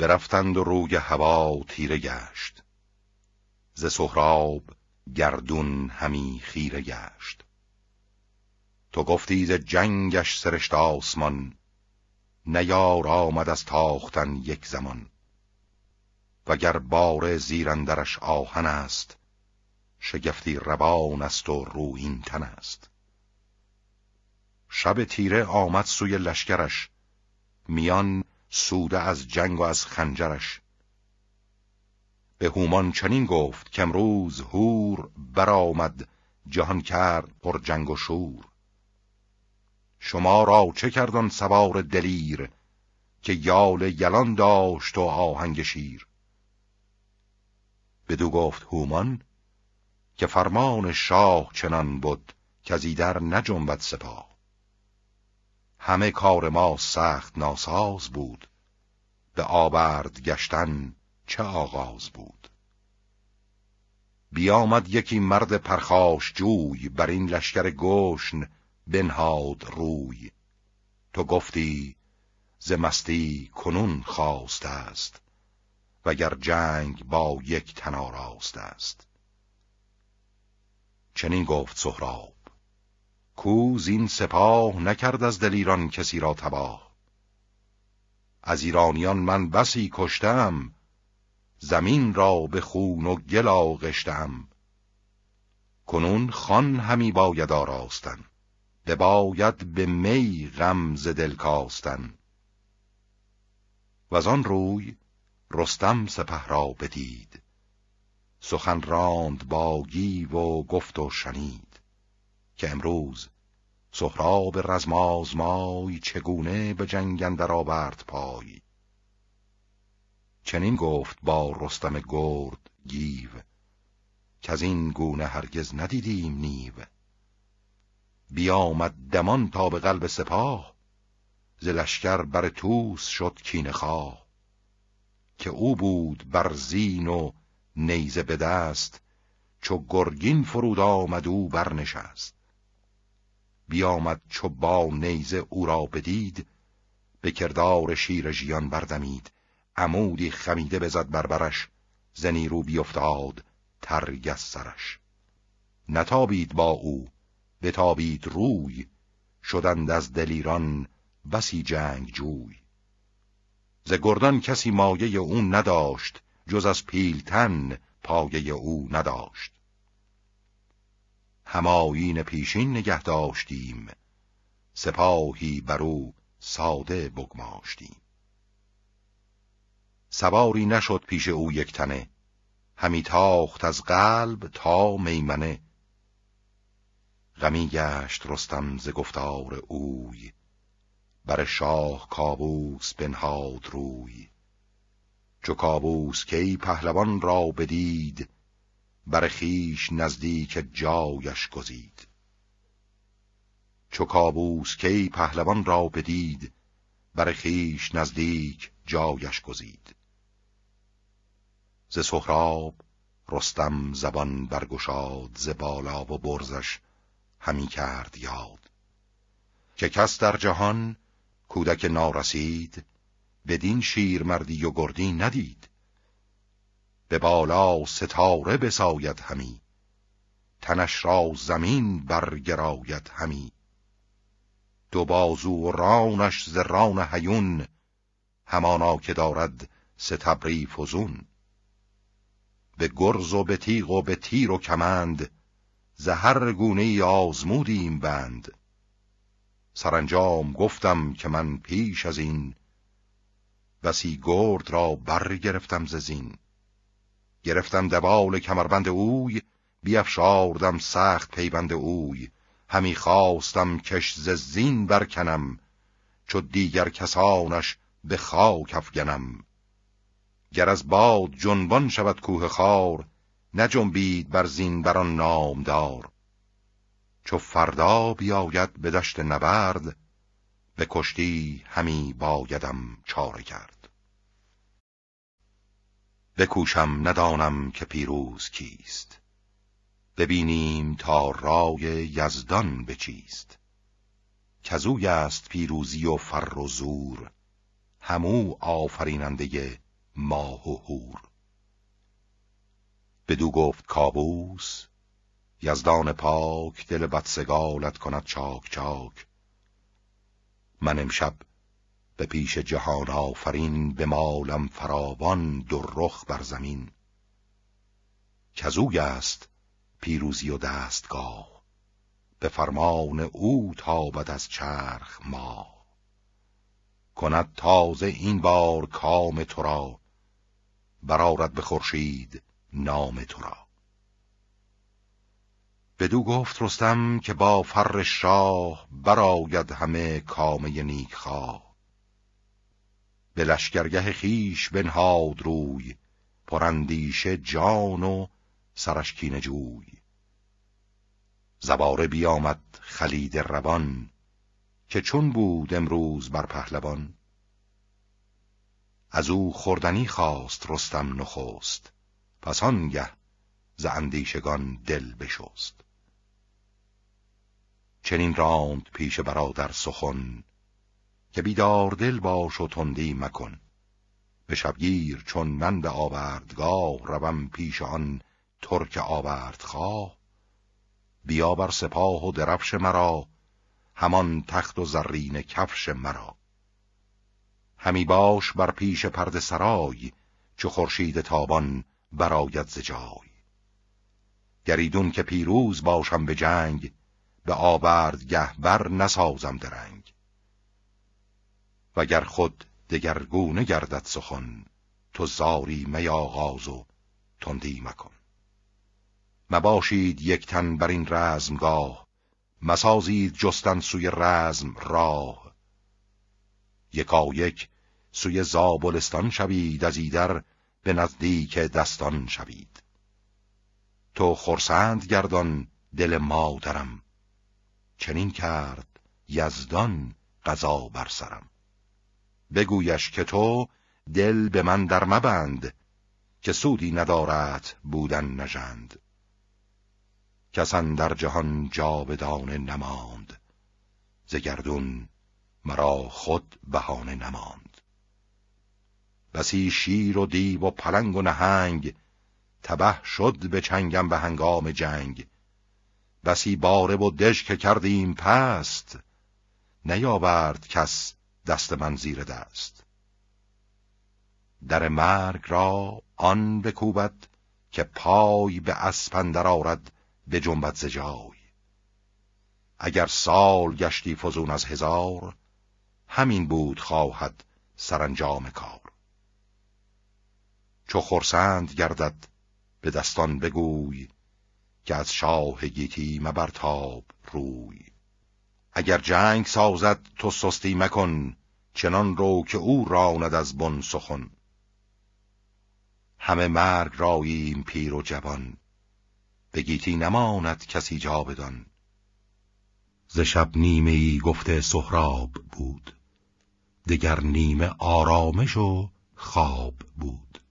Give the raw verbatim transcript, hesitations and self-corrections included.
برفتند و روی هوا تیره گشت، ز سهراب گردون همی خیره گشت. تو گفتی ز جنگش سرشت آسمان، نیار آمد از تاختن یک زمان. وگر بار زیراندرش آهن است، شگفتی روان است و رویین تن است. شب تیره آمد سوی لشکرش، میان سوده از جنگ و از خنجرش. به هومان چنین گفت که امروز هور برآمد، جهان کرد پر جنگ و شور. شما را چه کردن سوار دلیر، که یال یلان داشت و آهنگ شیر؟ بدو گفت هومان که فرمان شاه چنان بود، که از ایدر نجنبد سپاه. همه کار ما سخت ناساز بود، به آورد گشتن چه آغاز بود. بیامد یکی مرد پرخاش جوی، بر این لشکر گشن بنهاد روی. تو گفتی ز مستی کنون خواست است، وگر جنگ با یک تن آراست است. چنین گفت سهراب کو زین سپاه، نکرد از دلیران کسی را تباه. از ایرانیان من بسی کشتم، زمین را به خون و گل آغشتم. کنون خان همی باید آراستن، بباید به می غم ز دل کاستن. وزان روی رستم سپه را بدید، سخن راند با گیو و گفت و شنید. که امروز سهراب رزم آزمای، چگونه به جنگ اندر آورد پای. چنین گفت با رستم گرد گیو، که از این گونه هرگز ندیدیم نیو. بیامد دمان تا به قلب سپاه، ز لشکر بر توس شد کینه خواه. که او بود بر زین و نیزه به دست، چو گرگین فرود آمد او برنشست. بیامد چو با نیزه او را بدید، به کردار شیر ژیان بردمید. عمودی خمیده بزد بر برش، ز نیرو بیفتاد ترگ از سرش. نتابید با او بتابید روی، شدند از دلیران بسی جنگ جوی. ز گردان کسی مایه او نداشت، جز از پیلتن پایه او نداشت. همایین پیشین نگه داشتیم، سپاهی برو ساده بگماشتیم. سواری نشد پیش او یک تنه، همی تاخت از قلب تا میمنه. غمی گشت رستم ز گفتار اوی، بر شاه کاووس بنهاد روی. چو کاووس کی پهلوان را بدید، بر خویش نزدیک جایش گزید. چو کاووس کی پهلوان را بدید، بر خویش نزدیک جایش گزید. ز سهراب رستم زبان برگشاد، ز بالا و برزش همی کرد یاد. که کس در جهان کودک نارسید، بدین شیر مردی و گردی ندید. به بالا ستاره بساید همی، تنش را زمین برگراید همی. دو بازو و رانش ز ران هیون، همانا که دارد ستبری فزون. به گرز و به تیغ و به تیر و کمند، ز هر گونه آزمودیم بند. سرانجام گفتم که من پیش از این، بسی گرد را برگرفتم ز زین. گرفتم دوال کمربند اوی، بیفشاردم سخت پیوند اوی. همی خواستم کش ز زین برکنم، چو دیگر کسانش به خاک افگنم. گر از باد جنبان شود کوه خار، نجنبید بر زین بران نامدار. چو فردا بیاید به دشت نبرد، به کشتی همی بایدم چاره کرد. بکوشم ندانم که پیروز کیست، ببینیم تا رای یزدان به چیست. کزوی است پیروزی و فر و زور، همو آفریننده ماه و هور. بدو گفت کاووس یزدان پاک، دل بدسگالت کند چاک چاک. من امشب به پیش جهان آفرین، به مالم فراوان در رخ بر زمین. کزوی است پیروزی و دستگاه، به فرمان او تابد از چرخ ماه. کند تازه این بار کام تو را، برآرد به خورشید نام تو را. بدو گفت رستم که با فر شاه، برآید همه کامه نیکخواه. به لشکرگه خویش بنهاد روی، پراندیشه جان و سرش کینه جوی. زباره بیامد خلید روان، که چون بود امروز بر پهلوان. از او خوردنی خواست رستم نخست، پس آنگه ز اندیشگان دل بشست. چنین راند پیش برادر سخن، که بیدار دل باش و تندی مکن. به شبگیر چون من به آوردگاه، روم پیش آن ترک آوردخواه. بیا بر سپاه و درفش مرا، همان تخت و زرین کفش مرا. همی باش بر پیش پرده سرای، چو خورشید تابان برآید ز جای. گریدون که پیروز باشم به جنگ، به آوردگه بر نسازم درنگ. وگر خود دگرگونه گردد سخن، تو زاری میاغاز و تندی مکن. مباشید یک تن بر این رزمگاه، مسازید جستن سوی رزم راه. یکایک سوی زابلستان شوید، از ایدر به نزدیک دستان شوید. تو خرسند گردان دل مادرم، چنین کرد یزدان قضا بر سرم. بگویش که تو دل به من در مبند، که سودی ندارد بودن نژند. کس اندر جهان جاودانه نماند، ز گردون مرا خود بهانه نماند. بسی شیر و دیو و پلنگ و نهنگ، تبه شد به چنگم به هنگام جنگ. بسی باره و دژ که کردیم پست، نیاورد کس دست من زیر دست. در مرگ را آن بکوبد، که پای به اسپ اندر آرد به جنبد ز جای. اگر سال گشتی فزون از هزار، همین بود خواهد سرانجام کار. چو خرسند گردد به دستان بگوی، که از شاه گیتی مبرتاب روی. اگر جنگ سازد تو سستی مکن، چنان رو که او راند از بن سخن. همه مرگ راییم پیر و جوان، به گیتی نماند کسی جاودان. ز شب نیمه ای گفته سهراب بود، دگر نیمه آرامش و خواب بود.